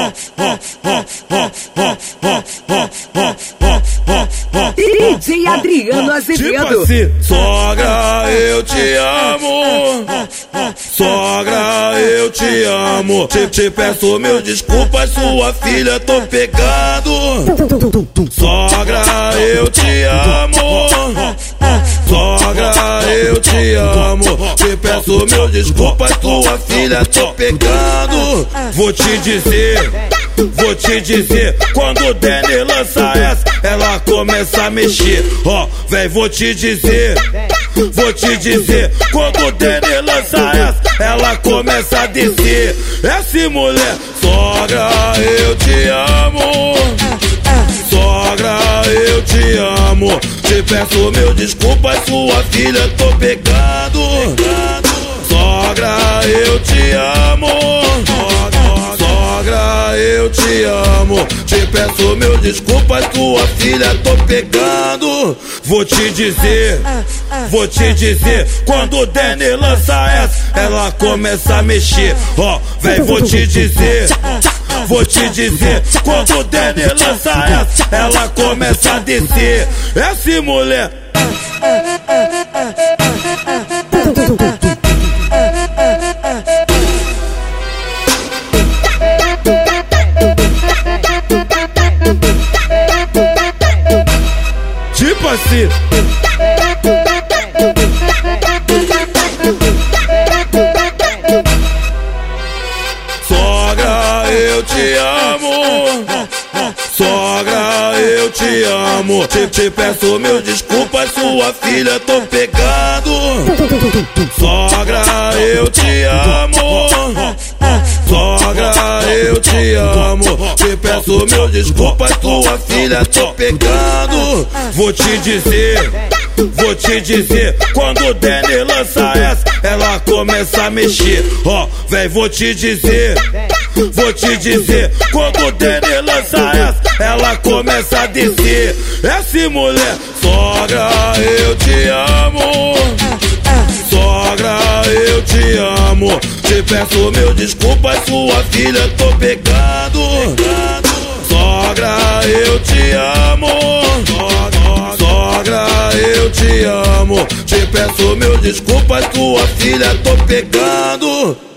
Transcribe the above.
DJ Adriano Azevedo. Tipo assim, sogra, eu te amo. Sogra, eu te amo. Te peço mil desculpas, sua filha tô pegando. Sogra, eu te amo. Sogra, eu te amo. Te peço mil desculpas, tua filha tô pegando. Vou te dizer, quando o Danny lança essa, ela começa a mexer. Ó, véi, vou te dizer, quando o Danny lança essa, ela começa a descer. Essa mulher, sogra, eu te amo. Sogra, eu te amo. Te peço mil desculpas, sua filha tô pegando. Sogra, eu te amo. Sogra, eu te amo. Te peço mil desculpas, tua filha tô pegando. Vou te dizer, quando o Danny lança essa, ela começa a mexer. Ó, véi, vou te dizer, quando o Danny lança essa, ela começa a descer. Essa mulher. Tipo assim. Sogra, eu te amo. Sogra, eu te amo. Te peço mil desculpas, sua filha tô pegando. Sogra, eu te amo. Sogra, eu te amo. Te peço mil desculpas, tua filha tô pegando. Vou te dizer, quando o Danny lança essa, ela começa a mexer. Ó, véi, vou te dizer, quando o Danny lança essa, ela começa a descer. Essa mulher, sogra, eu te amo. Sogra, eu te amo. Te peço mil desculpas, sua filha tô pegando. Sogra, eu te amo. Sogra, eu te amo. Te peço mil desculpas, tua filha tô pegando.